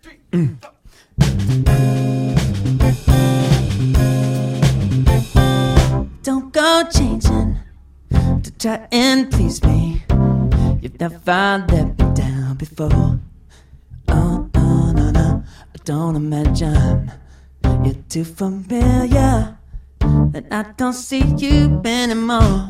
Don't go changing to try and please me. You've never let me down before. Oh, no, no, no, I don't imagine you're too familiar, and I don't see you anymore.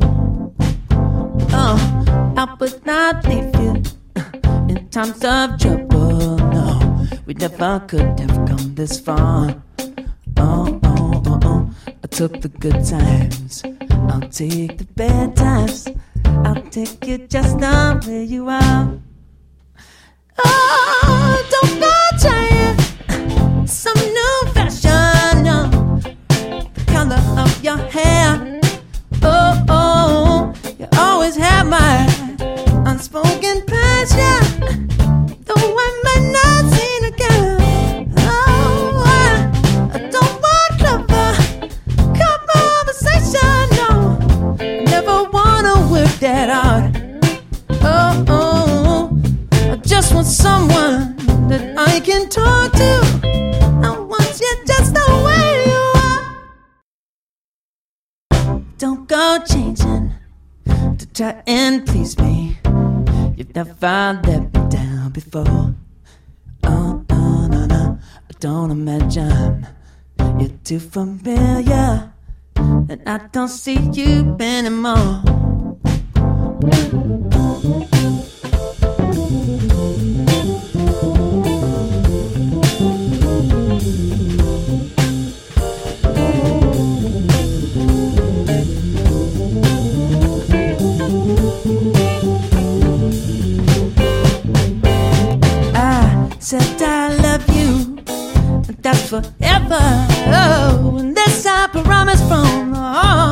Oh, I would not leave you in times of trouble. No, we never could have come this far. Oh, oh, oh, oh, I took the good times, I'll take the bad times. I'll take you just the way you are. Oh, don't go trying some new fashion, no. The color of your hair. Oh, oh, you always have my unspoken passion, though I might not see the girl. Oh, I don't want lover conversation, no. Never wanna work that hard. Oh, oh, I just want someone that I can talk to. I want you just the way you are. Don't go changing to try and please me. You've never let me down before. Oh, no, no, no, I don't imagine you're too familiar, and I don't see you anymore. Said I love you, and that's forever. Oh, and this I promise from the heart.